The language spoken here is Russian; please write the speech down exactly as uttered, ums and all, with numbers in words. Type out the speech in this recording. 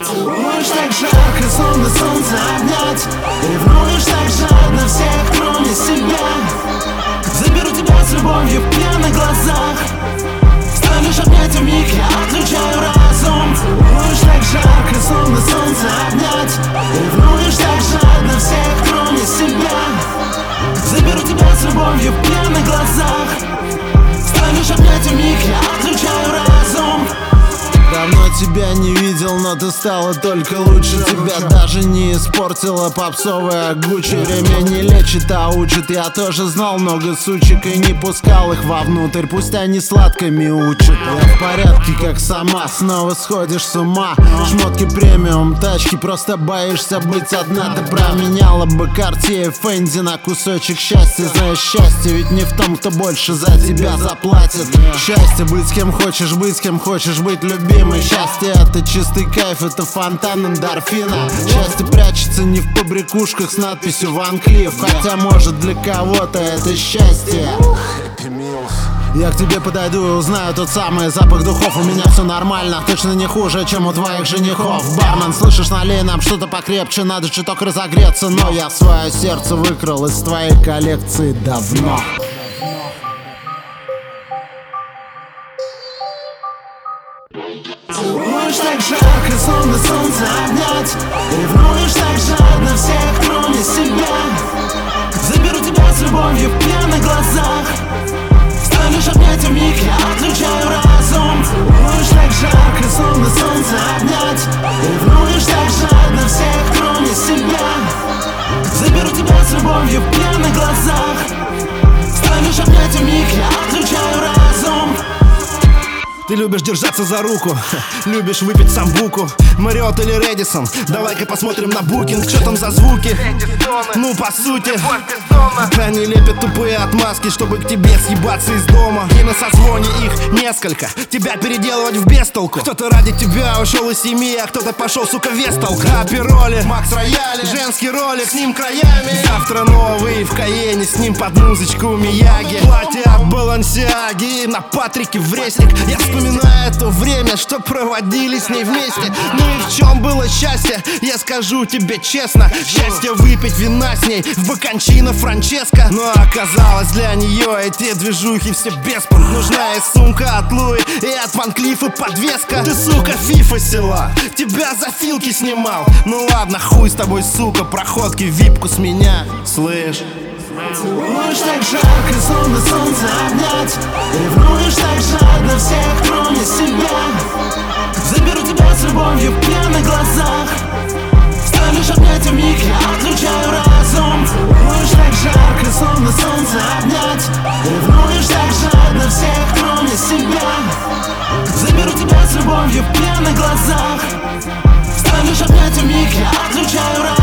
Целуешь так жарко, словно солнце обнять. Ревнуешь так жадно всех, кроме себя. Заберу тебя с любовью в пьяных глазах. Станешь обнять вмиг, я отключаю разум. Целуешь так жарко, словно солнце обнять. Ревнуешь так жадно всех, кроме себя. Заберу тебя с любовью в пьяных глазах. Станешь обнять вмиг, я отключаю разум. Давно тебя не видел, но ты стала только лучше. Тебя даже не испортила попсовая Гуччи. Время не лечит, а учит. Я тоже знал много сучек и не пускал их вовнутрь. Пусть они сладкими учат. Я в порядке, как сама, снова сходишь с ума. Шмотки премиум, тачки, просто боишься быть одна. Ты променяла бы Cartier и Фенди на кусочек счастья. Знаешь, счастье ведь не в том, кто больше за тебя заплатит. Счастье быть с кем хочешь быть, с кем хочешь быть, любимым. Счастье — это чистый кайф, это фонтан эндорфина. Счастье прячется не в побрякушках с надписью Ван Клифф. Хотя может для кого-то это счастье. Я к тебе подойду и узнаю тот самый запах духов. У меня все нормально, точно не хуже, чем у твоих женихов. Бармен, слышишь, налей нам что-то покрепче. Надо чуток разогреться, но я свое сердце выкрал из твоей коллекции давно. Целуешь так жарко, словно солнце обнять. Ревнуешь так жадно всех, кроме себя. Заберу тебя с любовью в пьяных глазах. Станешь обнять вмиг, я отключаю разум. Целуешь так жарко, словно солнце обнять. Ревнуешь так жадно всех, кроме себя. Заберу тебя с любовью в пьяных глазах. Станешь обнять вмиг, я отключаю разум. Ты любишь держаться за руку, любишь выпить самбуку. Мариот или Редисон, давай-ка посмотрим на букинг. Что там за звуки? Ну по сути они лепят тупые отмазки, чтобы к тебе съебаться из дома. И на созвоне их несколько, тебя переделывать в бестолку. Кто-то ради тебя ушел из семьи, а кто-то пошел, сука, вестолка. Апероли, Макс Рояли, женский ролик с ним краями. Завтра новый в Каене, с ним под музычку Мияги. Платье от Балансиаги на Патрике в ресник. Я вспоминаю то время, что проводили с ней вместе. Ну и в чем было счастье, я скажу тебе честно. Счастье выпить вина с ней в баканчино Франческо. Но оказалось для нее эти движухи все беспонт. Нужна и сумка от Луи, и от Ван Клиффа подвеска. Ты, сука, фифа села, тебя за филки снимал. Ну ладно, хуй с тобой, сука, проходки, випку с меня, слышь. Целуешь так жарко, словно солнце обнять. Ревнуешь так жадно всех, кроме себя. Заберу тебя с любовью в пьяных глазах. Станешь обнять вмиг, я отключаю разум. Целуешь так жарко, словно солнце обнять. Ревнуешь так жадно всех, кроме себя. Заберу тебя с любовью в пьяных глазах. Станешь обнять вмиг, я отключаю разум.